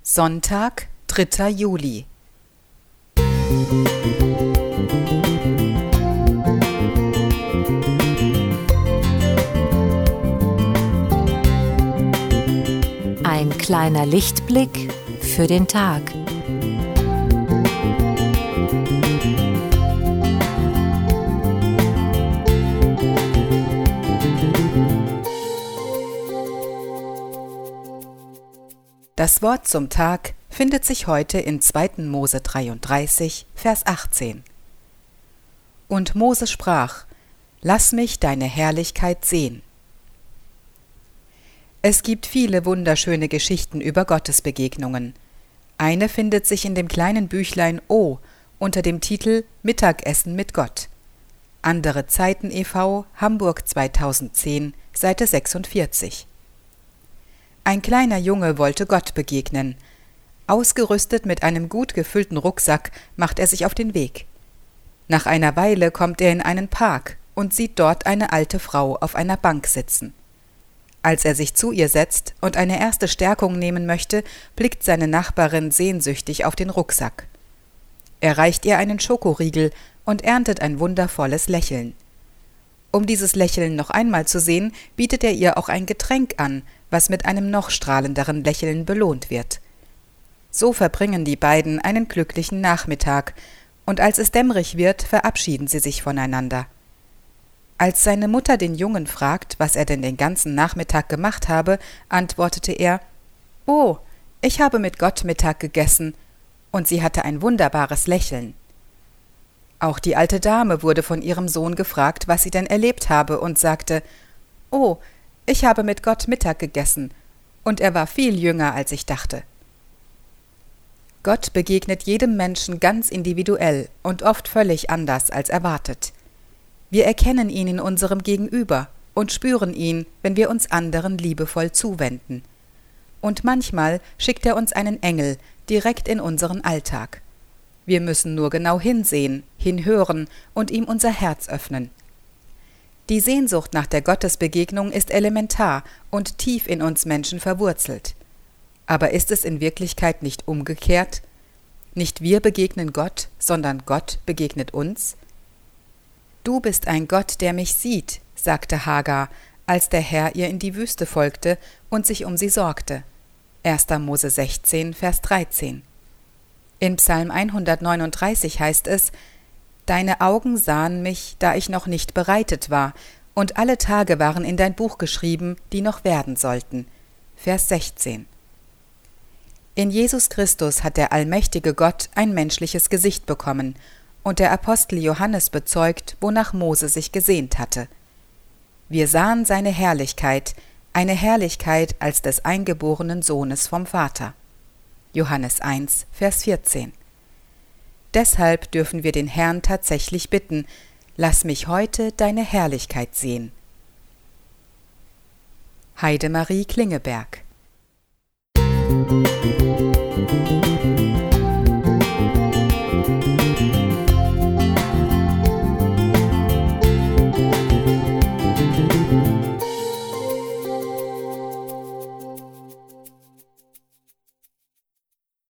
Sonntag, 3. Juli. Ein kleiner Lichtblick für den Tag. Das Wort zum Tag findet sich heute in 2. Mose 33, Vers 18. Und Mose sprach: Lass mich deine Herrlichkeit sehen. Es gibt viele wunderschöne Geschichten über Gottesbegegnungen. Eine findet sich in dem kleinen Büchlein O unter dem Titel Mittagessen mit Gott. Andere Zeiten e.V., Hamburg 2010, Seite 46. Ein kleiner Junge wollte Gott begegnen. Ausgerüstet mit einem gut gefüllten Rucksack macht er sich auf den Weg. Nach einer Weile kommt er in einen Park und sieht dort eine alte Frau auf einer Bank sitzen. Als er sich zu ihr setzt und eine erste Stärkung nehmen möchte, blickt seine Nachbarin sehnsüchtig auf den Rucksack. Er reicht ihr einen Schokoriegel und erntet ein wundervolles Lächeln. Um dieses Lächeln noch einmal zu sehen, bietet er ihr auch ein Getränk an, was mit einem noch strahlenderen Lächeln belohnt wird. So verbringen die beiden einen glücklichen Nachmittag, und als es dämmerig wird, verabschieden sie sich voneinander. Als seine Mutter den Jungen fragt, was er denn den ganzen Nachmittag gemacht habe, antwortete er: »Oh, ich habe mit Gott Mittag gegessen«, und sie hatte ein wunderbares Lächeln. Auch die alte Dame wurde von ihrem Sohn gefragt, was sie denn erlebt habe, und sagte: »Oh, ich habe mit Gott Mittag gegessen, und er war viel jünger, als ich dachte.« Gott begegnet jedem Menschen ganz individuell und oft völlig anders als erwartet. Wir erkennen ihn in unserem Gegenüber und spüren ihn, wenn wir uns anderen liebevoll zuwenden. Und manchmal schickt er uns einen Engel direkt in unseren Alltag. Wir müssen nur genau hinsehen, hinhören und ihm unser Herz öffnen. Die Sehnsucht nach der Gottesbegegnung ist elementar und tief in uns Menschen verwurzelt. Aber ist es in Wirklichkeit nicht umgekehrt? Nicht wir begegnen Gott, sondern Gott begegnet uns? »Du bist ein Gott, der mich sieht«, sagte Hagar, als der Herr ihr in die Wüste folgte und sich um sie sorgte. 1. Mose 16, Vers 13. In Psalm 139 heißt es: »Deine Augen sahen mich, da ich noch nicht bereitet war, und alle Tage waren in dein Buch geschrieben, die noch werden sollten.« Vers 16. In Jesus Christus hat der allmächtige Gott ein menschliches Gesicht bekommen, und der Apostel Johannes bezeugt, wonach Mose sich gesehnt hatte. Wir sahen seine Herrlichkeit, eine Herrlichkeit als des eingeborenen Sohnes vom Vater. Johannes 1, Vers 14. Deshalb dürfen wir den Herrn tatsächlich bitten: Lass mich heute deine Herrlichkeit sehen. Heidemarie Klingeberg.